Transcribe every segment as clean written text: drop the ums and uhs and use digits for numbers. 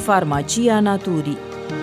Farmacia naturii.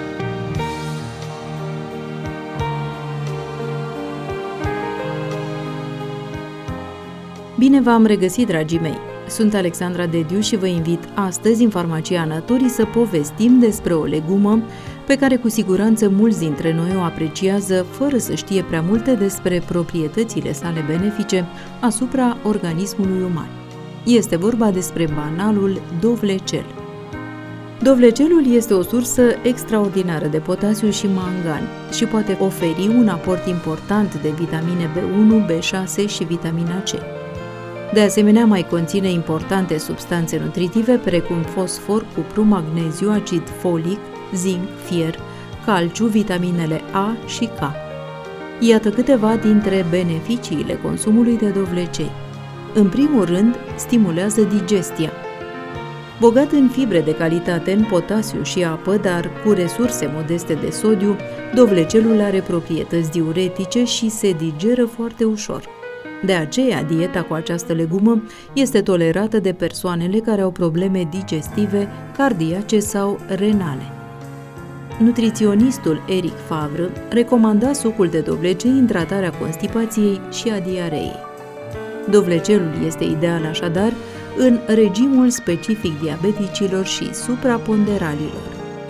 Bine v-am regăsit, dragii mei! Sunt Alexandra Dediu și vă invit astăzi în Farmacia naturii să povestim despre o legumă pe care cu siguranță mulți dintre noi o apreciază fără să știe prea multe despre proprietățile sale benefice asupra organismului uman. Este vorba despre banalul dovlecel. Dovlecelul este o sursă extraordinară de potasiu și mangan și poate oferi un aport important de vitamine B1, B6 și vitamina C. De asemenea, mai conține importante substanțe nutritive precum fosfor, cupru, magneziu, acid folic, zinc, fier, calciu, vitaminele A și K. Iată câteva dintre beneficiile consumului de dovlecei. În primul rând, stimulează digestia. Bogat în fibre de calitate, în potasiu și apă, dar cu resurse modeste de sodiu, dovlecelul are proprietăți diuretice și se digeră foarte ușor. De aceea, dieta cu această legumă este tolerată de persoanele care au probleme digestive, cardiace sau renale. Nutriționistul Eric Favre recomanda sucul de dovlecei în tratarea constipației și a diareei. Dovlecelul este ideal așadar în regimul specific diabeticilor și supraponderalilor.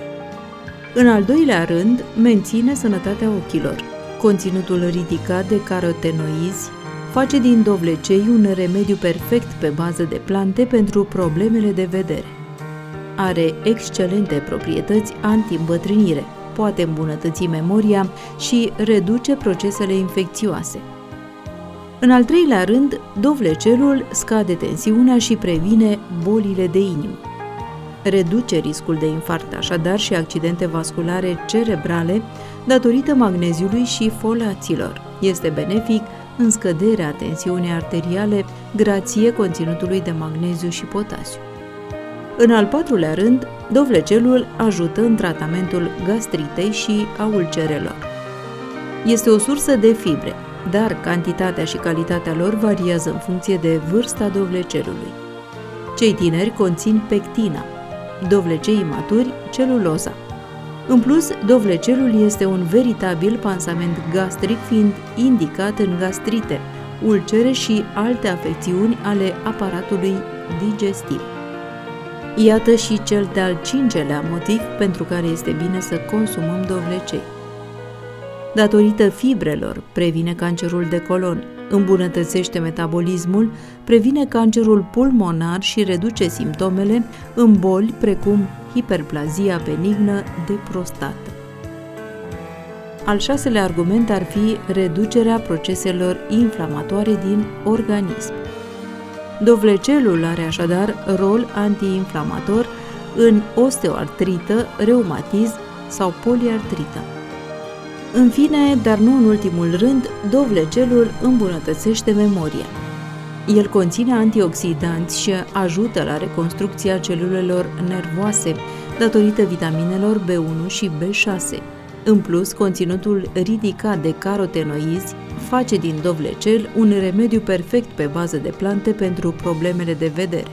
În al doilea rând, menține sănătatea ochilor. Conținutul ridicat de carotenoizi face din dovlecei un remediu perfect pe bază de plante pentru problemele de vedere. Are excelente proprietăți anti-îmbătrânire, poate îmbunătăți memoria și reduce procesele infecțioase. În al treilea rând, dovlecelul scade tensiunea și previne bolile de inimă. Reduce riscul de infarct așadar și accidente vasculare cerebrale datorită magneziului și folaților. Este benefic în scăderea tensiunii arteriale grație conținutului de magneziu și potasiu. În al patrulea rând, dovlecelul ajută în tratamentul gastritei și a ulcerelor. Este o sursă de fibre, dar cantitatea și calitatea lor variază în funcție de vârsta dovlecelului. Cei tineri conțin pectina, dovlecei maturi celuloza. În plus, dovlecelul este un veritabil pansament gastric, fiind indicat în gastrite, ulcere și alte afecțiuni ale aparatului digestiv. Iată și cel de-al cincelea motiv pentru care este bine să consumăm dovlecei. Datorită fibrelor, previne cancerul de colon, îmbunătățește metabolismul, previne cancerul pulmonar și reduce simptomele în boli precum hiperplazia benignă de prostată. Al șaselea argument ar fi reducerea proceselor inflamatoare din organism. Dovlecelul are așadar rol antiinflamator în osteoartrită, reumatism sau poliartrită. În fine, dar nu în ultimul rând, dovlecelul îmbunătățește memoria. El conține antioxidanți și ajută la reconstrucția celulelor nervoase datorită vitaminelor B1 și B6. În plus, conținutul ridicat de carotenoizi face din dovlecel un remediu perfect pe bază de plante pentru problemele de vedere.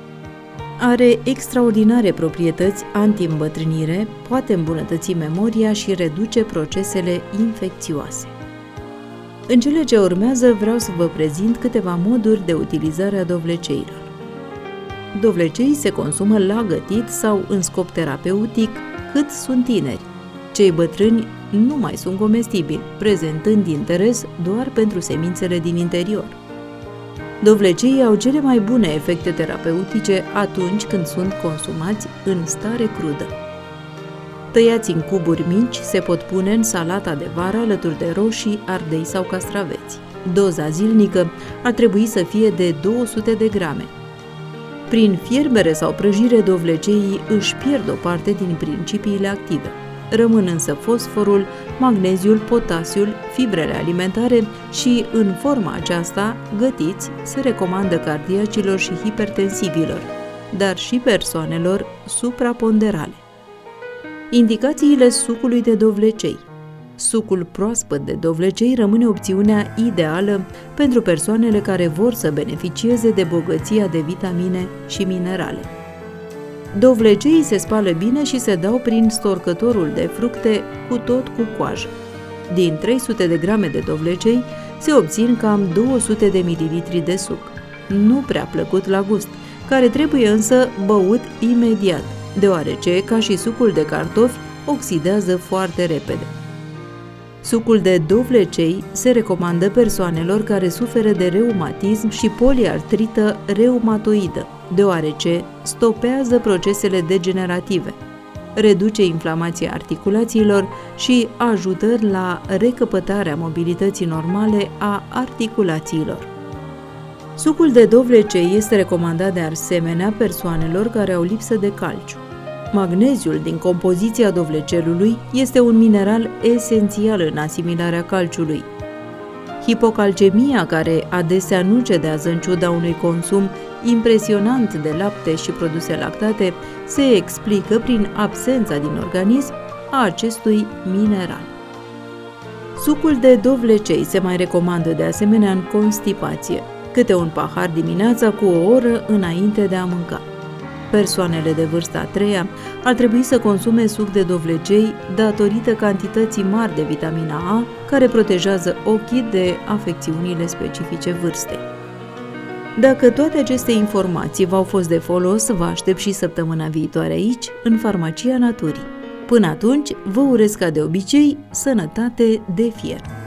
Are extraordinare proprietăți anti-îmbătrânire, poate îmbunătăți memoria și reduce procesele infecțioase. În cele ce urmează vreau să vă prezint câteva moduri de utilizare a dovleceilor. Dovleceii se consumă la gătit sau în scop terapeutic cât sunt tineri. Cei bătrâni nu mai sunt comestibili, prezentând interes doar pentru semințele din interior. Dovleceii au cele mai bune efecte terapeutice atunci când sunt consumați în stare crudă. Tăiați în cuburi mici, se pot pune în salata de vară alături de roșii, ardei sau castraveți. Doza zilnică ar trebui să fie de 200 de grame. Prin fierbere sau prăjire, dovleceii își pierd o parte din principiile active. Rămân însă fosforul, magneziul, potasiul, fibrele alimentare și, în forma aceasta, gătiți, se recomandă cardiacilor și hipertensivilor, dar și persoanelor supraponderale. Indicațiile sucului de dovlecei. Sucul proaspăt de dovlecei rămâne opțiunea ideală pentru persoanele care vor să beneficieze de bogăția de vitamine și minerale. Dovleceii se spală bine și se dau prin storcătorul de fructe, cu tot cu coajă. Din 300 de grame de dovlecei se obțin cam 200 de mililitri de suc, nu prea plăcut la gust, care trebuie însă băut imediat, deoarece, ca și sucul de cartofi, oxidează foarte repede. Sucul de dovlecei se recomandă persoanelor care suferă de reumatism și poliartrită reumatoidă, deoarece stopează procesele degenerative, reduce inflamația articulațiilor și ajută la recăpătarea mobilității normale a articulațiilor. Sucul de dovlecei este recomandat de asemenea persoanelor care au lipsă de calciu. Magneziul din compoziția dovlecelului este un mineral esențial în asimilarea calciului. Hipocalcemia, care adesea nu cedează în ciuda unui consum impresionant de lapte și produse lactate, se explică prin absența din organism a acestui mineral. Sucul de dovlecei se mai recomandă de asemenea în constipație, câte un pahar dimineața cu o oră înainte de a mânca. Persoanele de vârsta a treia ar trebui să consume suc de dovlecei datorită cantității mari de vitamina A, care protejează ochii de afecțiunile specifice vârstei. Dacă toate aceste informații v-au fost de folos, vă aștept și săptămâna viitoare aici, în Farmacia Naturii. Până atunci, vă urez ca de obicei sănătate de fier!